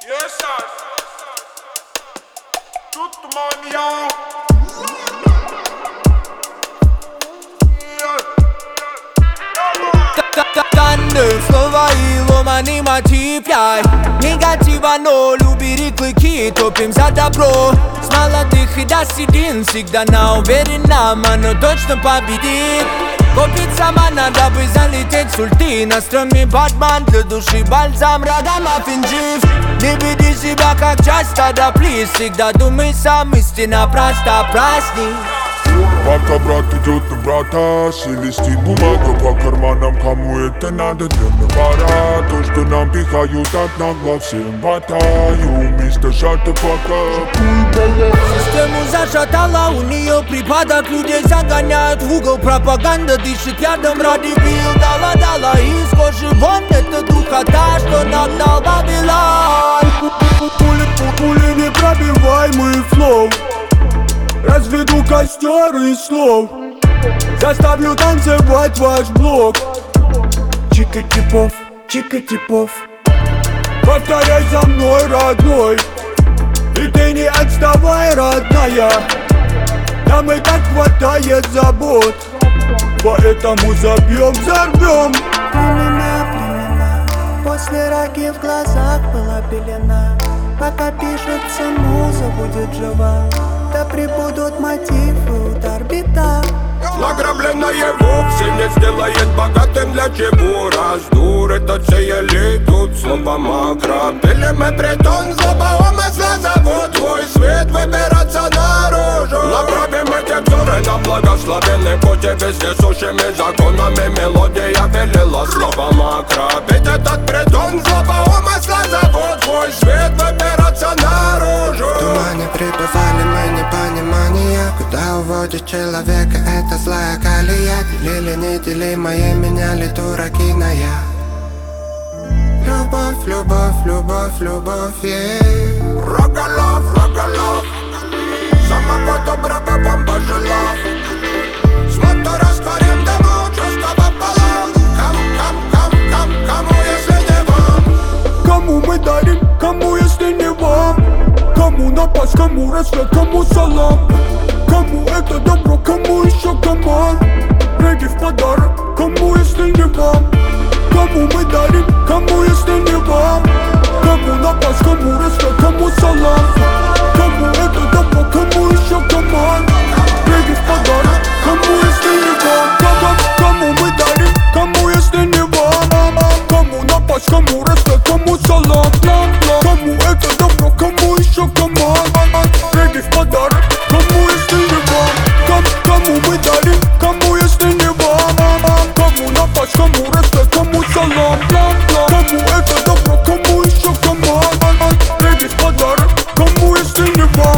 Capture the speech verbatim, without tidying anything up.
Yes, sir. Tutto mania. Танны, слова и ломаный мотив, яй. Негатива, но любили клыки, топим за добро. С молодых и до седин, всегда на уверенном, оно точно победит. Купить сама надо бы залететь с ульты. На стреме Батман, для души бальзам, радам офензив. Не веди себя как часть стада, плиз. Всегда думай сам, истина проста, праздник. Пока брат идет на брата, шелестит бумага по карманам. Кому это надо, для навара. То, что нам пихают от нагло, всем батаю. Мистер Шата пока. Систему зашатала, у нее припадок. Людей загоняют в угол, пропаганда дышит ядом ради бил. Дала-дала из кожи вон, это духота, что нагнал Вавилон. Пули непробиваемый флоу. Разведу костер из слов. Заставлю танцевать ваш блок. Чика-типов, чика-типов. Повторяй за мной, родной. И ты не отставай, родная. Нам и так хватает забот. Поэтому забьем, взорвем. Племена, племена. После раки в глазах была пелена. Пока пишется муза, будет жива. Да прибудут мотивы, удар, бита. Награбленное вовсе не сделает богатым. Для чего раздур этот сеяли тут слово макро. Миллиметры тонн злоба умысла зовут твой свет выбираться наружу. Направим эти взоры на благословенный путь. Вездесущими законами мелодия велела слово макро. Ведь этот притон злоба умысла зовут твой свет выбираться наружу. В тумане пребывали мы непонимания. Куда уводит человека эта злая колея? Делили неделимое, меняли дураки на я. Любовь, любовь, любовь, любовь, yeah. Рогалов, рогалов. Самого доброго вам пожелав. Злато растворим дыму, чувства пополам. Кому, кому, кому, кому, кому, если не вам? Кому мы дарим, кому если не вам? Кому напасть, кому рассвет, кому салам? Кому это добро, кому еще команд? Регги в подарок, кому если не вам? Кому мы дарим, кому если не вам? Кому напасть, кому рассвет, кому салам? Кому это добро, кому еще команд? Регги в подарок, кому если не вам? Кому, кому мы дарим, кому если не вам? Кому напасть, кому рассвет, кому салам? Кому это добро, кому еще команд? Регги в подарок, кому если не вам? Кому, кому мы дарим, кому если не вам? Кому напасть, кому рассвет, кому салам? Кому это добро, кому еще команд? Регги в подарок, кому если не вам?